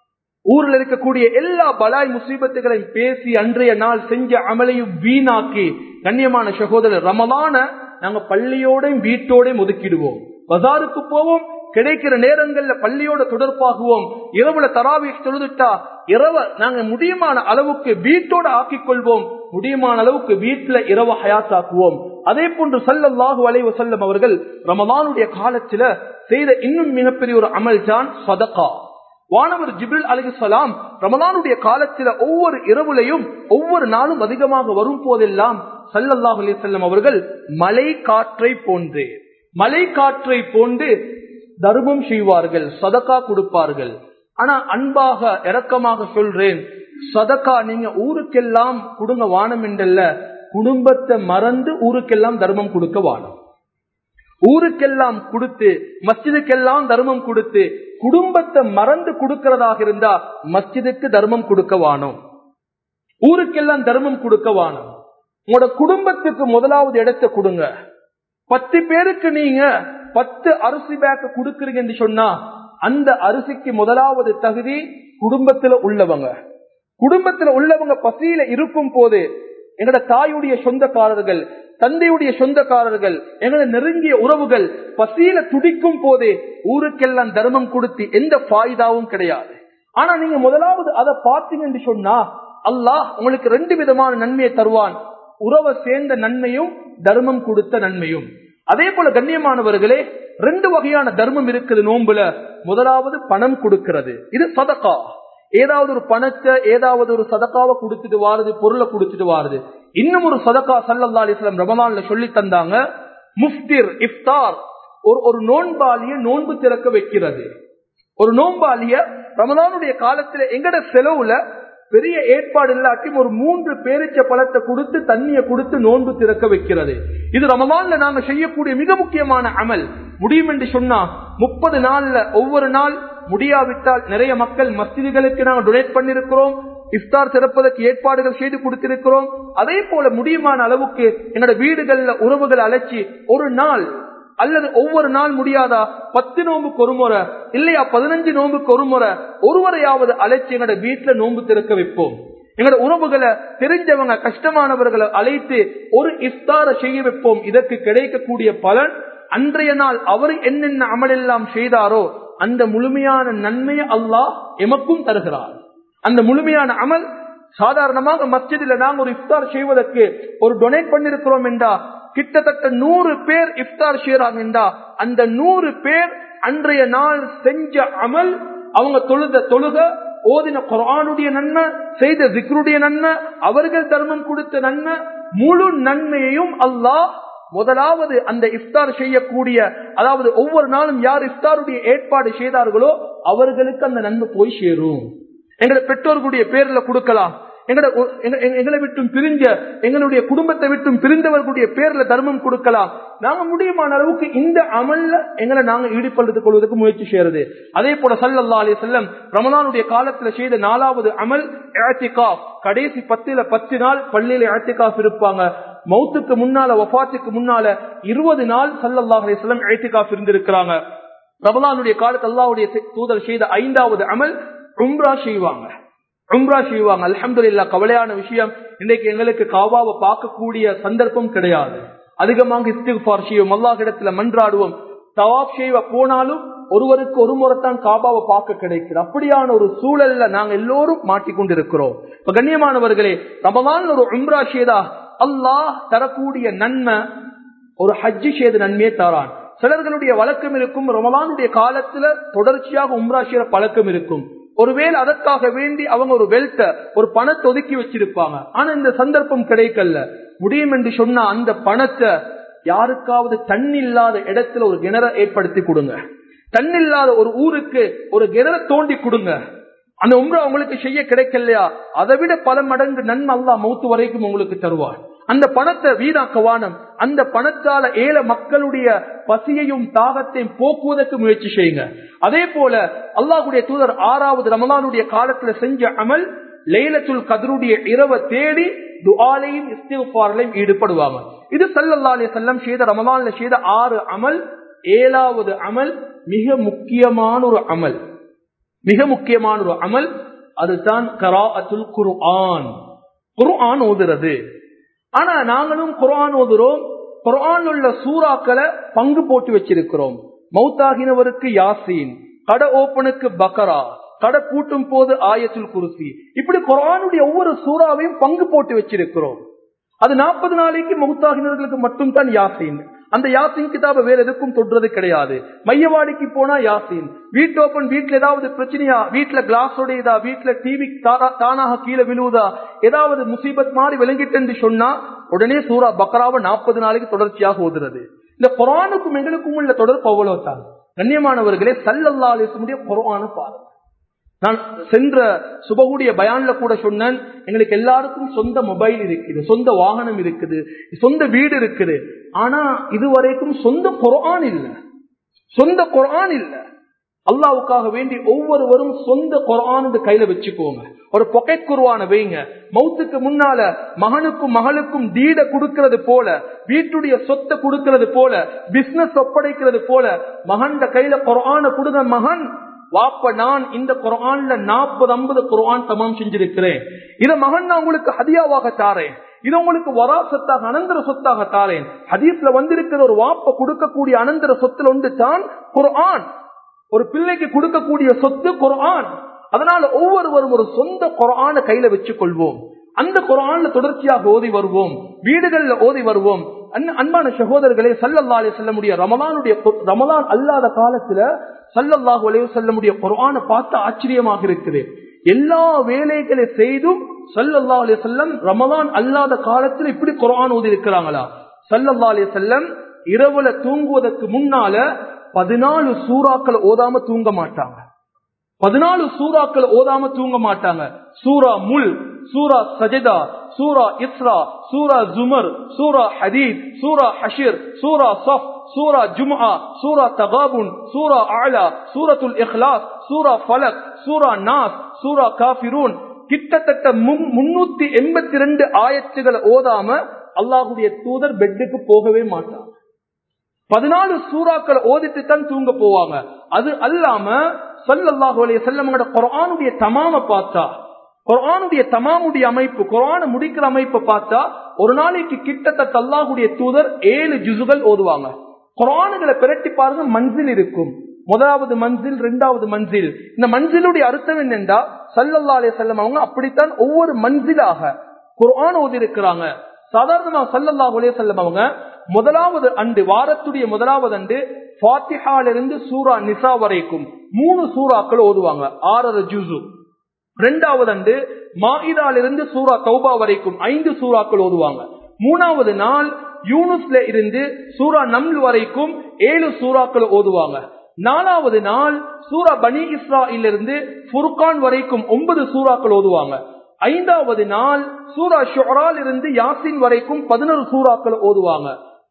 ஊர்ல இருக்கக்கூடிய எல்லா பலாய் முசீபத்துகளையும் பேசி அன்றைய நாள் செஞ்ச அமலையும் வீணாக்கி. கண்ணியமான சகோதரர், ரமலான நாங்க பள்ளியோடையும் வீட்டோடையும் ஒதுக்கிடுவோம். பஜாருக்கு போவோம், கிடைக்கிற நேரங்கள்ல பள்ளியோட தொடர்பாகுவோம். இரவுல தராவீஹ் தொழுதுட்டா இரவ நாங்க முடியுமான அளவுக்கு வீட்டோட ஆக்கிக் கொள்வோம். முடியுமான அளவுக்கு வீட்டுல இரவ ஹயாத்தாக்குவோம். அதே போன்று ஸல்லல்லாஹு அலைஹி வஸல்லம் அவர்கள் ரமலானுடைய காலத்துல செய்த இன்னும் மிகப்பெரிய ஒரு அமல் தான் சதகா. வானவர் ஜிப்ரீல் அலைஹிஸ்ஸலாம் ரமலானுடைய காலத்துல ஒவ்வொரு இரவுலையும் ஒவ்வொரு நாளும் அதிகமாக வரும் போதெல்லாம் ஸல்லல்லாஹு அலைஹி வஸல்லம் அவர்கள் மலை காற்றை போன்று மலை காற்றை போன்று தர்மம் செய்வார்கள், சதகா கொடுப்பார்கள். ஆனா அன்பாக இரக்கமாக சொல்றேன், சதகா நீங்க ஊருக்கெல்லாம் கொடுங்க வானம் என்றல்ல, குடும்பத்தை மறந்து ஊருக்கெல்லாம் தர்மம் கொடுக்க வானம். ஊருக்கெல்லாம் கொடுத்து மஸ்ஜிதுக்கெல்லாம் தர்மம் கொடுத்து குடும்பத்தை மறந்து கொடுக்கிறதாக இருந்தா மஸ்ஜிதுக்கு தர்மம் கொடுக்க வானம், ஊருக்கெல்லாம் தர்மம் கொடுக்க வானம். உங்களோட குடும்பத்துக்கு முதலாவது இடத்தை கொடுங்க. பத்து பேருக்கு நீங்க பத்து அரிசி பேக் கொடுக்கறீங்கன்னு சொன்னா அந்த அரிசிக்கு முதலாவது தகுதி குடும்பத்துல உள்ளவங்க. குடும்பத்துல உள்ளவங்க பசியில இருக்கும் போது எங்கட தாயுடைய சொந்தக்காரர்கள், தந்தையுடைய சொந்தக்காரர்கள், எங்களை நெருங்கிய உறவுகள் பசியில துடிக்கும் போதே ஊருக்கெல்லாம் தர்மம் கொடுத்து எந்த ஃபாயிதாவும் கிடையாது. ஆனா நீங்க முதலாவது அதை பார்த்தீங்கன்னு சொன்னா அல்லாஹ் உங்களுக்கு ரெண்டு விதமான நன்மையை தருவான். உறவை சேர்ந்த நன்மையும் தர்மம் கொடுத்த நன்மையும். அதே போல கண்ணியமானவர்களே, ரெண்டு வகையான தர்மம் இருக்குது நோன்புல. முதலாவது பணம் கொடுக்கிறது, இது சதகா. ஏதாவது ஒரு பணத்தை ஏதாவது ஒரு சதகாவை கொடுத்துட்டு வாருது, பொருளை கொடுத்துட்டு வாருது. இன்னும் ஒரு சதகா ஸல்லல்லாஹு அலைஹி வஸல்லம் ரமலான்ல சொல்லி தந்தாங்க, முஃப்திர் இஃப்தார், ஒரு ஒரு நோன்பாளிய நோன்பு திறக்க வைக்கிறது. ஒரு நோன்பாளிய ரமலானுடைய காலத்துல எங்கட செலவுல பெரிய ஏற்பாடு இல்லாட்டி ஒரு மூன்று பேரிச்ச பழத்தை கொடுத்து தண்ணிய கொடுத்து நோன்பு திறக்க வைக்கிறது. இது ரமலான்ல நாங்க செய்யக்கூடிய மிக முக்கியமான அமல். முடியும் என்று சொன்னா முப்பது நாள்ல ஒவ்வொரு நாள், முடியாவிட்டால் நிறைய மக்கள் மஸ்ஜிதுகளுக்கு நாங்கள் டொனேட் பண்ணிருக்கிறோம், இஃப்தார் திறப்பதற்கு ஏற்பாடுகள் செய்து கொடுத்திருக்கிறோம். அதே போல முடியுமான அளவுக்கு என்னோட வீடுகள்ல உறவுகளை அழைச்சி ஒரு நாள் அல்லது ஒவ்வொரு நாள் முடியாதா பத்து நோம்புக்கு ஒரு முறை, இல்லையா பதினஞ்சு நோம்புக்கு ஒரு முறை ஒருவரையாவது அழைச்சி எங்களோட வீட்டுல நோன்பு திறக்க வைப்போம். எங்களோட உறவுகளை, தெரிஞ்சவங்க, கஷ்டமானவர்களை அழைத்து ஒரு இஃப்தாரை செய்ய வைப்போம். இதற்கு கிடைக்கக்கூடிய பலன் அன்றைய நாள் அவர் என்னென்ன அமல் எல்லாம் செய்தாரோ அந்த முழுமையான நன்மையை அல்லாஹ் எமக்கும் தருகிறார். அந்த முழுமையான அமல் சாதாரணமாக மஸ்ஜிதில் நாங்கள் ஒரு இஃப்தார் செய்வதற்கு ஒரு டொனேட் பண்ணிருக்கிறோம் என்றா கிட்டத்தட்ட நூறு பேர் இஃப்தார் செய்யறாங்க என்றா அந்த நூறு பேர் அன்றைய நாள் செஞ்ச அமல், அவங்க தொழுத தொழுக, ஓதின குர்ஆனுடைய நன்மை, செய்த திக்ருடைய நன்மை, அவர்கள் தர்மம் கொடுத்த நன்மை, முழு நன்மையையும் அல்லாஹ் முதலாவது அந்த இஃப்தார் செய்யக்கூடிய, அதாவது ஒவ்வொரு நாளும் யார் இஃப்தாருடைய ஏற்பாடு செய்தார்களோ அவர்களுக்கு அந்த நன்மை போய் சேரும். எங்களுடைய பெற்றோர்களுடைய பேர்ல கொடுக்கலாம், எங்களை விட்டும் பிரிஞ்ச எங்களுடைய குடும்பத்தை விட்டும் பிரிந்தவர்களுடைய பேர்ல தர்மம் கொடுக்கலாம். நாங்க முடியுமான அளவுக்கு இந்த அமல்ல எங்களை நாங்க ஈடுபடுத்திக் கொள்வதற்கு முயற்சி செய்யறது. அதே போல ஸல்லல்லாஹு அலைஹி வஸல்லம் ரமலானுடைய காலத்துல செய்த நாலாவது அமல் இஅ்திகாஃப். கடைசி பத்துல பத்து நாள் பள்ளியில இஅ்திகாஃப் இருப்பாங்க. மௌத்துக்கு முன்னால, வஃபாத்துக்கு முன்னால இருபது நாள் ஸல்லல்லாஹு அலைஹி வஸல்லம் இஅ்திகாஃப் இருந்திருக்கிறாங்க. ரமலானுடைய காலத்துல அல்லாஹ்வுடைய தூதர் செய்த ஐந்தாவது அமல் உம்ரா செய்வாங்க. உம்ரா செய்வாங்க. அல்ஹம்துலில்லாஹ், கவலையான விஷயம், இன்றைக்கு எங்களுக்கு காபாவை பார்க்கக்கூடிய சந்தர்ப்பம் கிடையாது. அதிகமாக இஸ்திக்ஃபார் செய்வோம், அல்லாஹ்விடத்துல மன்றாடுவோம். தவாப் செய்வ போனாலும் ஒருவருக்கு ஒரு முறைத்தான் காபாவை பார்க்க கிடைக்குது. அப்படியான ஒரு சூழல்ல நாங்க எல்லோரும் மாட்டிக்கொண்டிருக்கிறோம். இப்ப கண்ணியமானவர்களே, ரமலான் ஒரு உம்ரா செய்தா அல்லாஹ் தரக்கூடிய நன்மை ஒரு ஹஜ்ஜி செய்த நன்மையை தாரான். சிலர்களுடைய வழக்கம் இருக்கும், ரமலானுடைய காலத்துல தொடர்ச்சியாக உம்ரா செய்யற பழக்கம் இருக்கும். ஒருவேளை அதற்காக வேண்டி அவங்க ஒரு வெல்த்த, ஒரு பணத்தை ஒதுக்கி வச்சிருப்பாங்க. ஆனா இந்த சந்தர்ப்பம் கிடைக்கல. முடியும் என்று சொன்னா அந்த பணத்தை யாருக்காவது தண்ணி இல்லாத இடத்துல ஒரு கிணற ஏற்படுத்தி கொடுங்க. தண்ணி இல்லாத ஒரு ஊருக்கு ஒரு கிணற தோண்டி கொடுங்க. அந்த உம்ரா உங்களுக்கு செய்ய கிடைக்கலையா, அதை விட பல மடங்கு நன்மை அல்லாஹ் மௌத்து வரைக்கும் உங்களுக்கு தருவார். அந்த பணத்தை வீணாக்க வானம். அந்த பணத்தால ஏழை மக்களுடைய பசியையும் தாகத்தையும் போக்குவதற்கு முயற்சி செய்யுங்க. அதே போல அல்லாஹ்வுடைய தூதர் ஆறாவது ரமலானுடைய காலத்துல செஞ்ச அமல், லைலத்துல் கத்ருடைய இரவை தேடி துஆலையும் இஸ்திக்ஃபாரிலும் ஈடுபடுவாங்க. இது ஸல்லல்லாஹு அலைஹி வஸல்லம் செய்த ரமலான்ல செய்த ஆறு அமல். ஏழாவது அமல் மிக முக்கியமான ஒரு அமல், மிக முக்கியமான ஒரு அமல், அதுதான் கராஅத்துல் குர்ஆன், குர்ஆன் ஓதுறது. ஆனா நாங்களும் குர்ஆன் ஓதுறோம், குர்ஆன் உள்ள சூறாக்களை பங்கு போட்டு வச்சிருக்கிறோம். மௌத்தாகினவருக்கு யாசீன், கடை ஓப்பனுக்கு பக்கரா, கடை பூட்டும் போது ஆயத்துல் குர்சி, இப்படி குர்ஆனுடைய ஒவ்வொரு சூறாவையும் பங்கு போட்டு வச்சிருக்கிறோம். அது நாற்பது நாளைக்கு மௌத்தாகினவர்களுக்கு மட்டும் தான் யாசீன். அந்த யாசீன் கிதாபை வேற எதுக்கும் தொடுறது கிடையாது. மையவாடிக்கு போனா யாசீன், வீட்டு ஓப்பன், வீட்டுல ஏதாவது பிரச்சனையா, வீட்டுல கிளாஸ் உடையதா, வீட்டுல டிவி தானாக கீழே விழுவுதா, ஏதாவது முசீபத் மாதிரி விளங்கிட்டு சொன்னா உடனே சூரா பக்ராவை நாற்பது நாளைக்கு தொடர்ச்சியாக ஓதுறது. இந்த குர்ஆனுக்கும் எங்களுக்கும் உள்ள தொடர்பு அவ்வளவுதான். கண்ணியமானவர்களே, ஸல்லல்லாஹு அலைஹி வஸல்லம் குர்ஆனை பாருங்க. நான் சென்ற சுபகுடைய பயான்ல கூட சொன்னேன், எங்களுக்கு எல்லாருக்கும் சொந்த மொபைல் இருக்குது, சொந்த வாகனம் இருக்குது, சொந்த வீடு இருக்குது. ஆனா இதுவரைக்கும் சொந்த குர்ஆன் இல்ல, சொந்த குர்ஆன் இல்ல. அல்லாஹ்வுக்காக வேண்டி ஒவ்வொருவரும் சொந்த குர்ஆன் கையில வச்சுக்கோங்க. ஒரு பாக்கெட் குர்ஆனை வைங்க. மௌத்துக்கு முன்னால மகனுக்கும் மகளுக்கும் தீட கொடுக்கிறது போல, வீட்டுடைய சொத்தை கொடுக்கிறது போல, பிசினஸ் ஒப்படைக்கிறது போல மகன் கையில குர்ஆனை கொடுங்க. மகன், வாப்ப, நான் இந்த குர்ஆன்ல நாற்பது ஐம்பது குர்ஆன் தமாம் செஞ்சிருக்கிறேன், இத மகன் நான் உங்களுக்கு ஹதியாவாக தாரேன். இது உங்களுக்கு வராசத்தாக அனந்தர சொத்தாக தாரேன். ஹதீஸ்ல வந்திருக்கிற ஒரு வாப்ப கொடுக்கக்கூடிய அனந்தர சொத்துல ஒன்று தான் குர்ஆன். ஒரு பிள்ளைக்கு கொடுக்கக்கூடிய சொத்து குர்ஆன். அதனால ஒவ்வொருவரும் ஒரு சொந்த குர்ஆனை கையில வச்சு கொள்வோம். அந்த குர்ஆன்ல தொடர்ச்சியாக ஓதி வருவோம், வீடுகள்ல ஓதி வருவோம். அன்பான சகோதரர்களே, ஸல்லல்லாஹு அலைஹி வஸல்லமுடைய ரமலானுடைய ரமலான் அல்லாத காலத்துல ஸல்லல்லாஹு அலைஹி வஸல்லமுடைய குர்ஆனை பார்த்து ஆச்சரியமாக இருக்குது. எல்லா வேலைகளை செய்தும் ஸல்லல்லாஹு அலைஹி வஸல்லம் ரமலான் அல்லாத காலத்துல இப்படி குர்ஆன் ஓதி இருக்கிறாங்களா? ஸல்லல்லாஹு அலைஹி வஸல்லம் இரவுல தூங்குவதற்கு முன்னால பதினாலு சூறாக்கள் ஓதாம தூங்க மாட்டாங்க. பதினாலு சூறாக்கள் ஓதாம தூங்க மாட்டாங்க. சூரா முல், சூரா சஜதா, சூரா இஸ்ரா, சூரா ஜுமர், சூரா ஹதீத், சூரா ஹஷிர், சூரா சஃப், சூரா ஜும்ஆ, சூரா தகாபுன், சூரா அலா, சூரத்துல் இக்லாஸ், சூரா ஃபலக், சூரா நாஸ், சூரா காஃபிரூன். கிட்டத்தட்ட முன்னூத்தி எண்பத்தி ரெண்டு ஆயத்துகளை ஓதாம அல்லாஹ்வுடைய தூதர் பெட்டுக்கு போகவே மாட்டாங்க. பதினாலு சூறாக்களை ஓதிட்டு தான் தூங்க போவாங்க. அது அல்லாம ஸல்லல்லாஹு அலைஹி வஸல்லம் குர்ஆனுடைய தமாம பார்த்தா, குர்ஆனுடைய தமாமுடைய அமைப்பு, குர்ஆனை முடிக்கிற அமைப்பை பார்த்தா ஒரு நாளைக்கு கிட்டத்தட்ட அல்லாஹ்வுடைய தூதர் ஏழு ஜுசுகள் ஓதுவாங்க. குர்ஆன்களை பிரட்டி பாருங்க, மன்சில் இருக்கும். முதலாவது மன்சில், இரண்டாவது மன்சில். இந்த மன்சிலுடைய அர்த்தம் என்னென்றா ஸல்லல்லாஹு அலைஹி வஸல்லம் அவங்க அப்படித்தான் ஒவ்வொரு மன்சிலாக குர்ஆன் ஓதி இருக்கிறாங்க. சாதாரணமாக ஸல்லல்லாஹு அலைஹி வஸல்லம் அவங்க முதலாவது அண்டு, வாரத்துடைய முதலாவது அண்டு ஃபாத்திஹாலிருந்து சூரா நிசா வரைக்கும் மூணு சூறாக்கள் ஓதுவாங்க, ஆறரை ஜுசு. இரண்டாவது அண்டு மாஇதாலிருந்து சூரா தௌபா வரைக்கும் ஐந்து சூறாக்கள் ஓதுவாங்க. மூணாவது நாள் யூனுஸ்ல இருந்து சூரா நம்ல் வரைக்கும் ஏழு சூறாக்கள் ஓதுவாங்க. நாலாவது நாள் சூரா பனி இஸ்ராயில் இருந்து ஃபுர்கான் வரைக்கும் ஒன்பது சூறாக்கள் ஓதுவாங்க. ஐந்தாவது நாள் சூரா ஷுஆரால் இருந்து யாசின் வரைக்கும் பதினொரு சூறாக்கள் ஓதுவாங்க.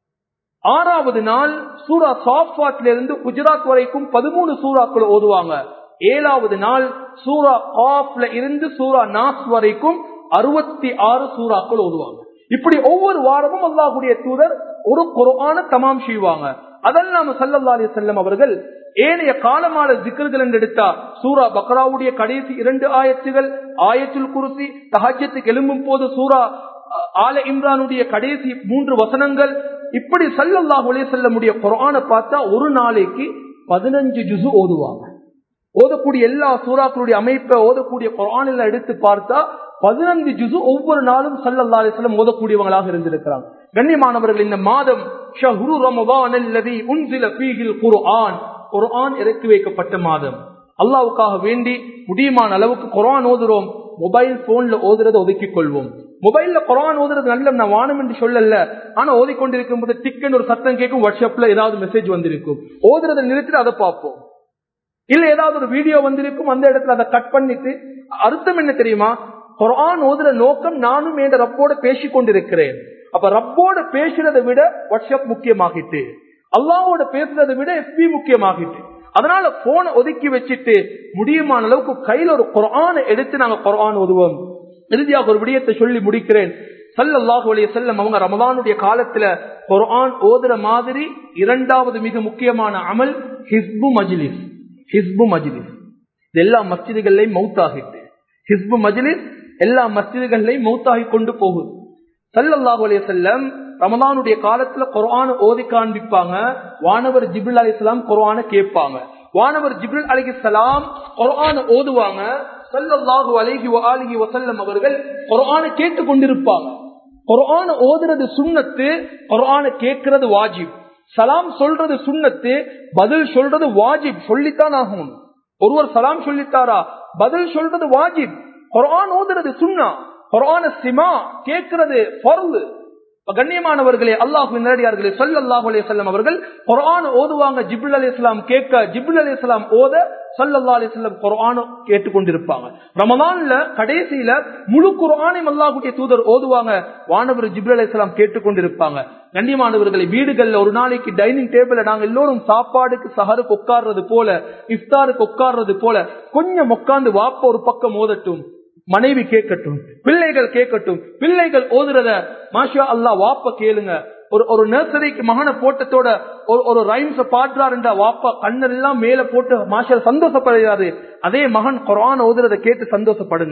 ஆறாவது நாள் சூரா சாஃபாத்ல இருந்து குஜராத் வரைக்கும் பதிமூணு சூறாக்கள் ஓதுவாங்க. ஏழாவது நாள் சூரா காஃப்ல இருந்து சூரா நாஸ் வரைக்கும் அறுபத்தி ஆறு சூறாக்கள் ஓதுவாங்க. இப்படி ஒவ்வொரு வாரமும் அல்லாஹ்வுடைய தூதர் ஒரு குர்ஆனை தமாம் செய்வாங்க. அதெல்லாம் ஸல்லல்லாஹு அலைஹி வஸல்லம் அவர்கள் ஏனைய காலமான ஜிக்ர்கள் என்று எடுத்தா சூரா பக்ராவுடைய கடைசி இரண்டு ஆயத்துகள், ஆயத்துல் குர்சி, தஹஜ்ஜுக்கு எழும்பும் போது சூரா ஆல இம்ரானுடைய கடைசி மூன்று வசனங்கள், இப்படி ஸல்லல்லாஹு அலைஹி வஸல்லம் உடைய குர்ஆனை பார்த்தா ஒரு நாளைக்கு பதினஞ்சு ஜுசு ஓதுவாங்க. ஓதக்கூடிய எல்லா சூறாக்களுடைய அமைப்பை ஓதக்கூடிய குர்ஆனில் எடுத்து பார்த்தா பதினஞ்சு ஜுசு ஒவ்வொரு நாளும் ஸல்லல்லாஹு அலைஹி வஸல்லம் ஓதக்கூடியவங்களாக இருந்திருக்கிறாங்க. கண்ணியமானவர்கள், இந்த மாதம் ஷஹ்ரு ரமதான் அல்லதி உன்சில ஃபீஹில் குர்ஆன், குர்ஆன் இறக்கி வைக்கப்பட்ட மாதம். அல்லாஹ்வுக்காக வேண்டி முடியுமான அளவுக்கு குர்ஆன் ஓதுறோம். மொபைல் போன்ல ஓதுறதை ஒதுக்கிக் கொள்வோம். மொபைல்ல குர்ஆன் ஓதுறது நல்ல, நான் வானம் என்று சொல்லல. ஆனா ஓதிக்கொண்டிருக்கும் போது டிக்கெட் ஒரு சத்தம் கேட்கும், வாட்ஸ்அப்ல ஏதாவது மெசேஜ் வந்திருக்கும், ஓதுறதை நிறுத்திட்டு அதை பார்ப்போம். இல்ல ஏதாவது ஒரு வீடியோ வந்திருக்கும், அந்த இடத்துல அதை கட் பண்ணிட்டு, அர்த்தம் என்ன தெரியுமா? குர்ஆன் ஓதுற நோக்கம் நானும் என்ற ரப்போட பேசிக் கொண்டிருக்கிறேன். அப்ப ரப்போட பேசுறதை விட வாட்ஸ்அப் முக்கியமாகிட்டு, அல்லாஹ்வோட பேசுறதை விட எஃபி முக்கியமாகிட்டு. அதனால போனை ஒதுக்கி வச்சுட்டு முடியுமான அளவுக்கு கையில ஒரு குர்ஆனை எடுத்து நாங்க குர்ஆன் ஓதுவோம். இறுதியாக ஒரு விடயத்தை சொல்லி முடிக்கிறேன். ஸல்லல்லாஹு அலைஹி வஸல்லம் அவங்க ரமலானுடைய காலத்துல குர்ஆன் ஓதுற மாதிரி இரண்டாவது மிக முக்கியமான அமல் ஹிஸ்பு மஜ்லிஸ். ஹிஸ்பு மஜ்லிஸ் இது எல்லா மஸ்ஜிதுகள்லையும் மௌத்தாகிட்டு, ஹிஸ்பு மஜ்லிஸ் எல்லா மஸ்ஜிதுகள்லையும் மௌத்தாகி கொண்டு போகுது. ஸல்லல்லாஹு அலைஹி வஸல்லம் ரமலானுடைய காலத்துல குர்ஆன் ஓதி காண்பிப்பாங்க. வானவர் ஜிப்ரீல் அலைஹிஸ்ஸலாம் குர்ஆனை கேட்பாங்க. வானவர் ஜிப்ரீல் அலைஹிஸ்ஸலாம் குர்ஆனை ஓதுவாங்க. ஸல்லல்லாஹு அலைஹி வஆலிஹி வஸல்லம் அவர்கள் குர்ஆனை கேட்டு கொண்டிருப்பாங்க. குர்ஆனை ஓதுறது சுன்னத்து, குர்ஆனை கேட்கிறது வாஜிப். சலாம் சொல்றது சுன்னத்து, பதில் சொல்றது வாஜிப், சொல்லித்தான் ஆகும். ஒருவர் சலாம் சொல்லித்தாரா, பதில் சொல்றது வாஜிப். குர்ஆன் ஓதுறது சுன்னா, குர்ஆனை சிமா கேட்கிறது ஃபர்து. கண்ணியமானவர்களே, அல்லாஹ்வின் நேரடியார்களே, ஸல்லல்லாஹு அலைஹி வஸல்லம் அவர்கள் குர்ஆன் ஓதுவாங்க. ஜிப்ரீல் அலைஹிஸ்ஸலாம் கேட்க, ஜிப்ரீல் அலைஹிஸ்ஸலாம் ஓத, ஸல்லல்லாஹு அலைஹி வஸல்லம் குர்ஆன் கேட்டுக்கொண்டிருப்பாங்க. ரமலான்ல கடைசியில முழு குர்ஆனையும் அல்லாஹ்வுடைய தூதர் ஓதுவாங்க. வானவர் ஜிப்ரீல் அலைஹிஸ்ஸலாம் கேட்டுக்கொண்டிருப்பாங்க. கண்ணியமானவர்களே, வீடுகள்ல ஒரு நாளைக்கு டைனிங் டேபிள்ல நாங்க எல்லோரும் சாப்பாடுக்கு சஹருக்கு உட்கார்றது போல, இஃப்தாருக்கு உட்கார்றது போல கொஞ்சம் உட்கார்ந்து வாப்ப ஒரு பக்கம் ஓதட்டும், மனைவி கேட்கட்டும், பிள்ளைகள் கேட்கட்டும். பிள்ளைகள் ஓதுறத மாஷா அல்லாஹ் வாப்ப கேளுங்க. ஒரு ஒரு நர்சரிக்கு மகனை போட்டத்தோட ஒரு ரைம்ஸ் பாடுறாருண்டா வாப்பா கண்ணெல்லாம் மேல போட்டு மாஷா சந்தோஷப்படுறாரு. அதே மகன் குர்ஆன் ஓதுறத கேட்டு சந்தோஷப்படுங்க.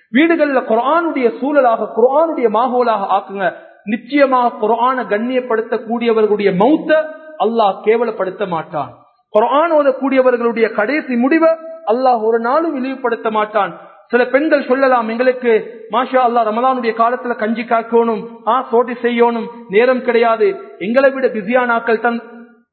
வீடுகள்ல குர்ஆனுடைய சூழலாக குர்ஆனுடைய மாஹோலாக ஆக்குங்க. நிச்சயமாக குர்ஆனை கண்ணியப்படுத்தக்கூடியவர்களுடைய மௌத்த அல்லாஹ் கேவலப்படுத்த மாட்டான். குர்ஆன் ஓதக்கூடியவர்களுடைய கடைசி முடிவை அல்லாஹ் ஒரு நாளும் இழிவுபடுத்த மாட்டான். சில பெண்கள் சொல்லலாம், எங்களுக்கு மாஷா அல்லாஹ் ரமலானுடைய காலத்துல கஞ்சி காக்கணும், ஆ சோட்டி செய்யணும், நேரம் கிடையாது. எங்களை விட பிஸியான ஆட்கள் தான்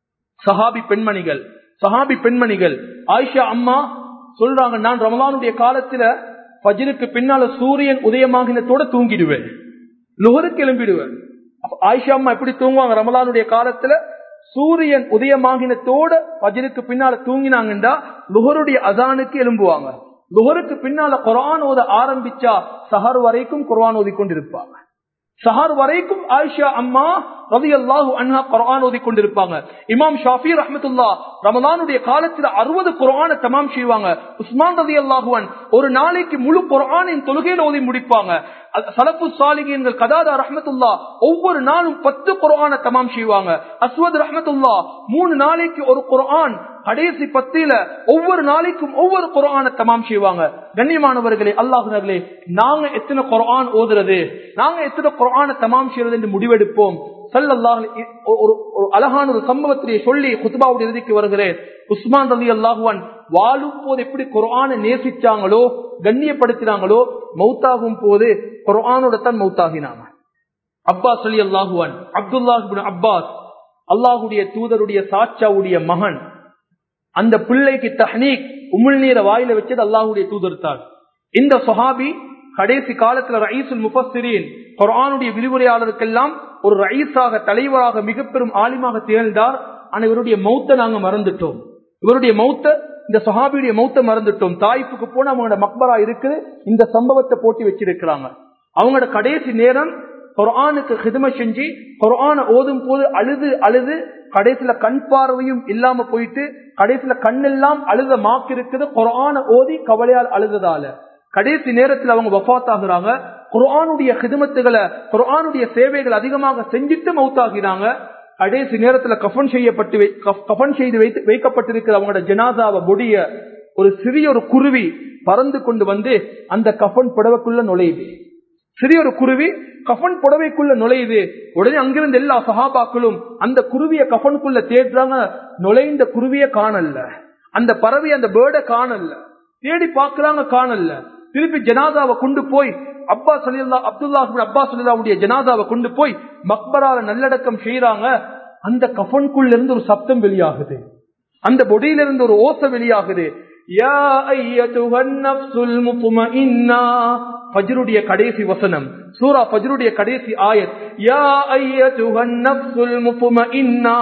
சஹாபி பெண்மணிகள். சஹாபி பெண்மணிகள் ஆயிஷா அம்மா சொல்றாங்க, நான் ரமலானுடைய காலத்துல ஃபஜ்ருக்கு பின்னால சூரியன் உதயமாகினத்தோட தூங்கிடுவேன், லுஹருக்கு எழும்பிடுவேன். ஆயிஷா அம்மா எப்படி தூங்குவாங்க? ரமலானுடைய காலத்துல சூரியன் உதயமாகினத்தோட ஃபஜ்ருக்கு பின்னால தூங்கினாங்கண்டா லுஹருடைய அசானுக்கு எழும்புவாங்க. லுஹருக்கு பின்னால குர்ஆன் ஓத ஆரம்பிச்சா சஹர் வரைக்கும் குர்ஆன் ஓதி கொண்டிருப்பாங்க. சஹர் வரைக்கும் ஆயிஷா அம்மா ரலியல்லாஹு அன்ஹா குர்ஆன் ஓதி கொண்டிருப்பாங்க. இமாம் ஷாஃபி ரஹ்மத்துல்லாஹ் ரமலானுடைய காலத்துல அறுபது குர்ஆனை தமாம் செய்வாங்க. உஸ்மான் ரலியல்லாஹு அன்ஹு ஒரு நாளைக்கு முழு குர்ஆனின் தொழுகையில ஓதி முடிப்பாங்க. சலஃபு சாலிஹீன்கள் கதாதா ரஹ்மத்துல்லாஹ் ஒவ்வொரு நாளும் பத்து குர்ஆனை தமாம் செய்வாங்க. அஸ்வத் ரஹ்மத்துல்லாஹ் மூணு நாளைக்கு ஒரு குர்ஆன், கடைசி பத்தில ஒவ்வொரு நாளைக்கும் ஒவ்வொரு குர்ஆனை தமாம் செய்வாங்க. கண்ணியமானவர்களே, அல்லாஹ்வினர்களே, நாங்க எத்தனை குர்ஆன் ஓதுறது, நாங்க எத்தனை குர்ஆனை தமாம் செய்யறது என்று முடிவெடுப்போம். ஸல்லல்லாஹு அலைஹி ஒரு அழகான ஒரு சம்பவத்தை சொல்லி குத்பாவுடைய இறுதிக்கு வருகிறேன். உஸ்மான் ரலியல்லாஹு அன்ஹு வாழும் போது எப்படி குர்ஆனை நேசிச்சாங்களோ, கண்ணியப்படுத்தினாங்களோ, மௌத்தாகும் போது குர்ஆனோட தான் மௌத்தாகினாங்க. அப்பாஸ் ரலியல்லாஹு அன்ஹு, அப்துல்லாஹ் இப்னு அப்பாஸ், அல்லாஹ்வுடைய தூதருடைய சாச்சாவுடைய மகன். அந்த பிள்ளைக்கு தஹ்னீக் உமிழ் நீரை வாயில வச்சது அல்லாஹ்வுடைய தூதர் தான். இந்த சஹாபி கடைசி காலத்துல ரயீசுல் முஃபஸ்ஸிரீன், குர்ஆனுடைய விரிவுரையாளருக்கெல்லாம் ஒரு ரயீஸாக, தலைவராக, மிக பெரும் ஆலிமாக திகழ்ந்தார். ஆனா இவருடைய மௌத்தை நாங்க மறந்துட்டோம். இவருடைய மௌத்த, இந்த சஹாபியுடைய மௌத்தை மறந்துட்டோம். தாயிஃபுக்கு போன அவங்களோட மக்பரா இருக்கு, இந்த சம்பவத்தை போட்டி வச்சிருக்கிறாங்க. அவங்களோட கடைசி நேரம் குர்ஆனுக்கு ஹிதம செஞ்சு குர்ஆனை ஓதும் போது அழுது அழுது கடைசியில கண் பார்வையும் இல்லாம போயிட்டு, கடைசியில கண்ணெல்லாம் அழுத மாக்கு இருக்குது. குர்ஆனை ஓதி கவலையால் அழுததால கடைசி நேரத்தில் அவங்க வஃபாத் ஆகுறாங்க. குர்ஆனுடைய ஹிதமத்துகளை, குர்ஆனுடைய சேவைகள் அதிகமாக செஞ்சுட்டு மௌத்தாகிறாங்க. கடைசி நேரத்துல கஃபன் செய்யப்பட்டு கஃபன் செய்து வைத்து வைக்கப்பட்டிருக்கிற அவங்களோட ஜனாசாவை பொடிய ஒரு சிறிய ஒரு குருவி பறந்து கொண்டு வந்து அந்த கஃபன் புடவைக்குள்ள நுழையுது. சிறிய ஒரு குருவி கஃபன் புடவைக்குள்ள நுழையுது. உடனே அங்கிருந்து எல்லா சஹாபாக்களும் அந்த குருவிய கஃபனுக்குள்ள தேடுறாங்க. நுழைந்த குருவிய காணல, அந்த பறவை, அந்த பேர்ட காணல. தேடி பாக்குறாங்க, காணல. திருப்பி ஜனாதாவை கொண்டு போய் அப்பாஸ் ரலியல்லாஹு அப்துல்லாஹ் இப்னு அப்பாஸ் ரலியல்லாஹுடைய ஜனாதாவை கொண்டு போய் மக்பரால நல்லடக்கம் செய்யறாங்க. அந்த கஃபனுக்குள்ள இருந்து ஒரு சப்தம் வெளியாகுது, அந்த பொடியில இருந்து ஒரு ஓசை வெளியாகுது. யா அய்யதுஹன் நஃப்ஸுல் முத்மஇன்னா, ஃபஜ்ருடைய கடைசி வசனம், சூரா ஃபஜ்ருடைய கடைசி ஆயத். யா அய்யதுஹன் நஃப்ஸுல் முத்மஇன்னா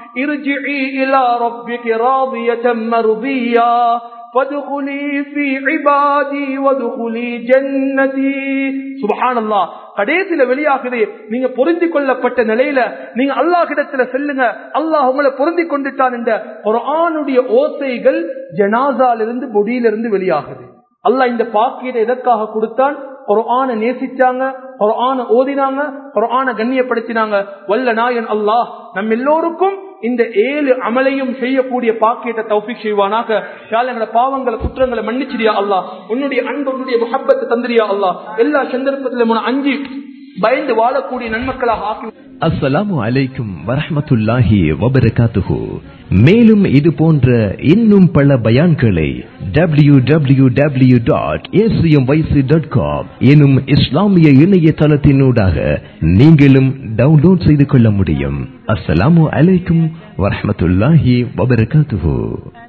இர்ஜிஇ இலா ரப்பிகி ராதியதன் மர்தியா ஃபதுகுலி ஃபீ இபாதி வதுகுலி ஜன்னதி. சுப்ஹானல்லாஹ், கடைசியில வெளியாகுது. நீங்க பொருந்தி கொள்ளப்பட்ட நிலையில நீங்க அல்லாஹ்விடத்துல செல்லுங்க, அல்லாஹ் உங்களை பொருந்தி கொண்டுட்டான் என்ற குர்ஆனுடைய ஓசைகள் ஜனாசாலிருந்து பொடியிலிருந்து வெளியாகுது. அல்லாஹ் இந்த பாக்கியத்தை எதற்காக கொடுத்தான்? குர்ஆனை நேசிச்சாங்க, குர்ஆனை ஓதினாங்க, குர்ஆனை கண்ணியப்படுத்தினாங்க. வல்ல நாயன் அல்லாஹ் நம் எல்லோருக்கும் இந்த ஏழு அமலையும் செய்யக்கூடிய பாக்கியத்தை தௌஃபீக் செய்வானாக. யா அல்லாஹ், எங்களோட பாவங்களை, குற்றங்களை மன்னிச்சிடியா அல்லாஹ். உன்னுடைய அன்பு, உன்னுடைய முஹப்பத்தை தந்திரியா அல்லாஹ். எல்லா சந்தர்ப்பத்திலும் அஞ்சு பயந்து வாழக்கூடிய நன்மக்களாக ஆக்கி. அஸ்ஸலாமு அலைக்கும் வரஹ்மத்துல்லாஹி வபரகாத்துஹு. மேலும் இது போன்ற இன்னும் பல பயான்களை W W W dot A C M Y C dot com எனும் இஸ்லாமிய இணையதளத்தினூடாக நீங்களும் டவுன்லோட் செய்து கொள்ள முடியும். அஸ்ஸலாமு அலைக்கும் வரஹ்மத்துல்லாஹி வபரகாத்துஹு.